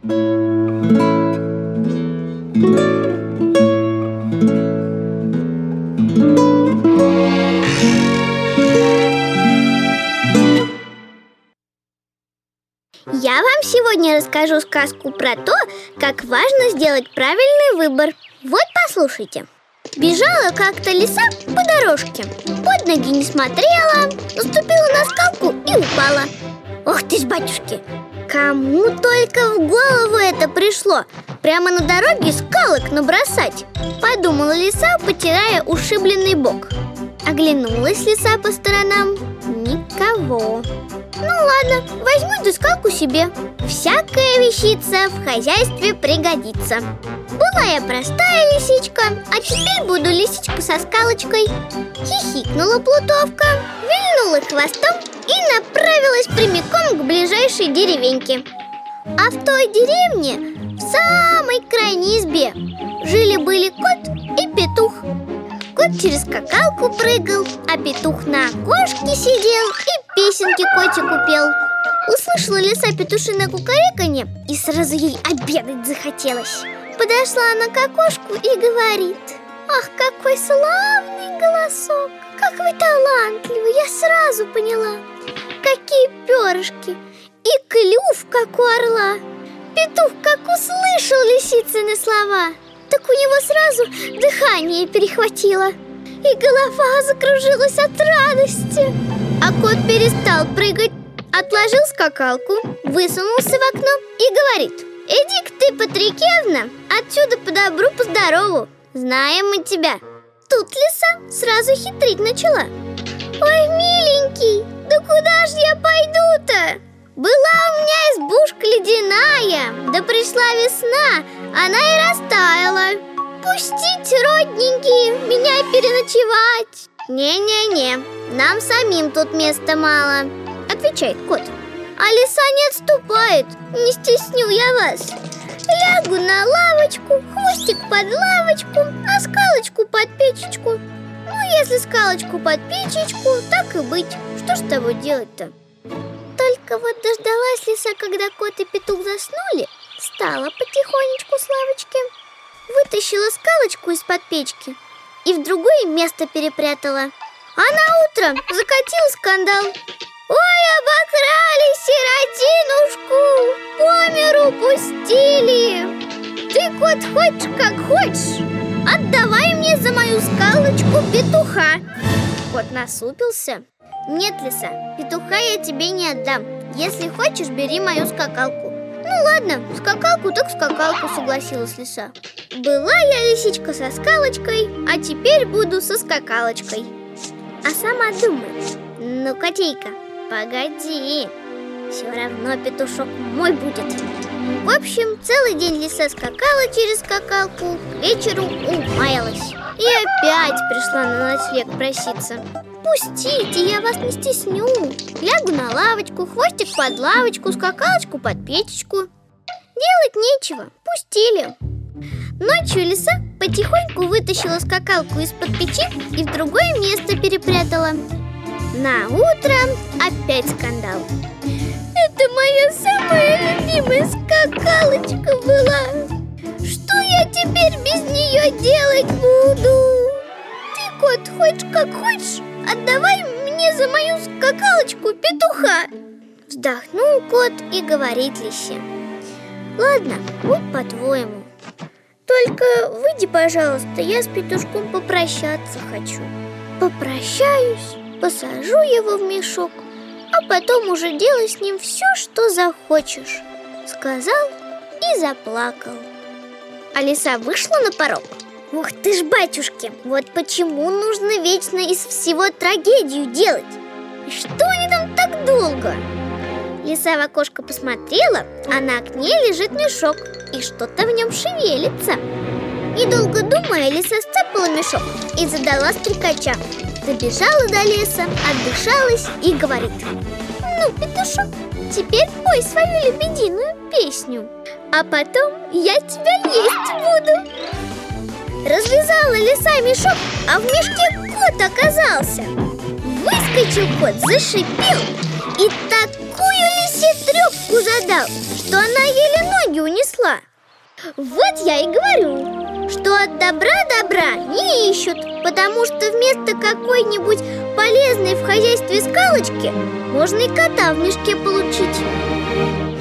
Я вам сегодня расскажу сказку про то, как важно сделать правильный выбор. Вот послушайте. Бежала как-то лиса по дорожке, под ноги не смотрела, наступила на скалку и упала. Ох ты ж, батюшки! Кому только в голову это пришло? Прямо на дороге скалок набросать, подумала лиса, потирая ушибленный бок. Оглянулась лиса по сторонам. Никого. Ну ладно, возьму эту скалку себе. Всякая вещица в хозяйстве пригодится. Была я простая лисичка, а теперь буду лисичка со скалочкой. Хихикнула плутовка, вильнула хвостом и направилась прямиком к ближайшей деревеньке. А в той деревне, в самой крайней избе, жили-были кот и петух. Кот через скакалку прыгал, а петух на окошке сидел и песенки котику пел. Услышала лиса петушиное кукареканье, и сразу ей обедать захотелось. Подошла она к окошку и говорит: ах, какой славный голосок! Как вы талантливы, я сразу поняла. Какие перышки! И клюв, как у орла. Петух как услышал лисицыны слова, так у него сразу дыхание перехватило, и голова закружилась от радости. А кот перестал прыгать, отложил скакалку, высунулся в окно и говорит: иди-ка ты, Патрикевна, отсюда по добру, по здорову. Знаем мы тебя. Тут лиса сразу хитрить начала. Ой, миленький, да куда ж я пойду-то? Была у меня избушка ледяная, да пришла весна, она и растаяла. Пустите, родненькие, меня переночевать. Не-не-не, нам самим тут места мало, отвечает кот. А лиса не отступает, не стесню я вас. Лягу на лавочку, хвостик под лавочку, а скалочку под печечку. Ну, если скалочку под печечку, так и быть. Что ж с тобой делать-то? Только вот дождалась лиса, когда кот и петух заснули, встала потихонечку с лавочки, вытащила скалочку из-под печки и в другое место перепрятала. А на утро закатила скандал. Ой, обокрали сиротинушку, по миру пустили. Ты, кот, хочешь как хочешь, отдавай мне за мою скалочку петуха. Кот насупился. Нет, лиса, петуха я тебе не отдам. Если хочешь, бери мою скакалку. Ну ладно, скакалку так скакалку, согласилась лиса. Была я лисичка со скалочкой, а теперь буду со скакалочкой. А сама думает: ну, котейка, погоди, все равно петушок мой будет. В общем, целый день лиса скакала через скакалку, к вечеру умаялась и опять пришла на ночлег проситься. Пустите, я вас не стесню. Лягу на лавочку, хвостик под лавочку, скакалочку под печечку. Делать нечего, пустили. Ночью лиса потихоньку вытащила скакалку из-под печи и в другое место перепрятала. На утро опять скандал. Это моя самая любимая скакалочка была. Что я теперь без нее делать буду? Ты, кот, хочешь как хочешь, отдавай мне за мою скакалочку петуха. Вздохнул кот и говорит лисе: ладно, вот по-твоему. Только выйди, пожалуйста, я с петушком попрощаться хочу. Попрощаюсь, посажу его в мешок, а потом уже делай с ним все, что захочешь. Сказал и заплакал. А лиса вышла на порог. Ух ты ж, батюшки, вот почему нужно вечно из всего трагедию делать. И что они там так долго? Лиса в окошко посмотрела, а на окне лежит мешок, и что-то в нем шевелится. Недолго думая, лиса сцапала мешок и задала стрекача. Добежала до леса, отдышалась и говорит: ну, петушок, теперь пой свою лебединую песню, а потом я тебя есть буду. Развязала лиса мешок, а в мешке кот оказался. Выскочил кот, зашипел и такую лисицу Соседи трёпку задал, что она еле ноги унесла. Вот я и говорю, что от добра не ищут, потому что вместо какой-нибудь полезной в хозяйстве скалочки можно и кота в мешке получить.